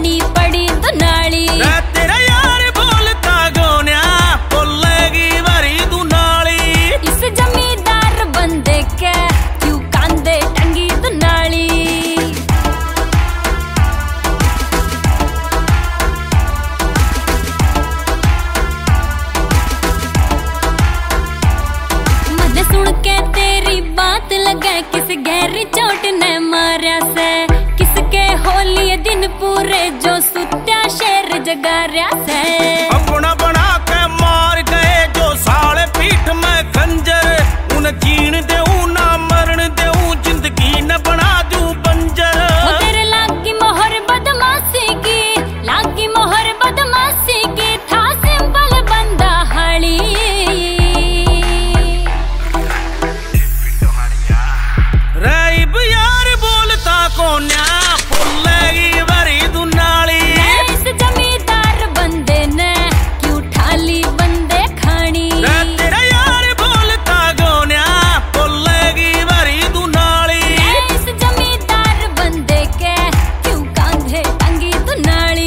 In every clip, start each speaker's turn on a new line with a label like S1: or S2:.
S1: खानी पड़ी दुनाली।
S2: तेरा यार बोलता गोन्या बोलेगी भरी दुनाली।
S1: इस जमींदार बंदे के क्यों कांदे टंगी दुनाली। मद सुन के तेरी बात लगे किस गहरी चोट ने मारा से। किसके होली दिन पूरे जो सुत्या शेर जगारिया से।
S2: अपना बना के मार गए जो साले पीठ में खंजर। उन्हें जीण देऊं ना मरण देऊं जिंदगी न बना दूं बंजर।
S1: तेरे लागी मोहर बदमाशी की, लागी मोहर बदमाशी की था सिंपल बंदा हाली।
S2: राइब यार बोलता कोन्या बोलेगी भरी दुनाली।
S1: इस जमींदार बंदे ने क्यों ठाली बंदे खानी।
S2: तेरा यार बोलता गोन्या बोलेगी भरी दुनाली।
S1: इस जमींदार बंदे के क्यों कांधे टंगी दुनाली।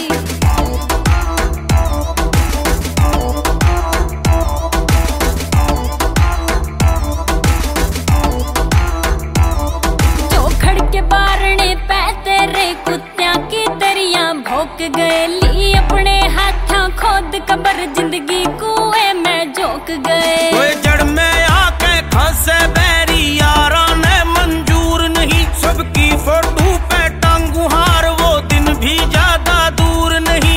S1: चौखड़ के बारने पे तेरे कुत्तियां की दरिया भोंक गए। ली अपने हाथों खोद कबर जिंदगी कुएं में झोंक गए।
S2: कोई जड़ में आके फंसे बैरी यारा ने मंजूर नहीं। सबकी फोटो पे टांगू हार वो दिन भी ज्यादा दूर नहीं।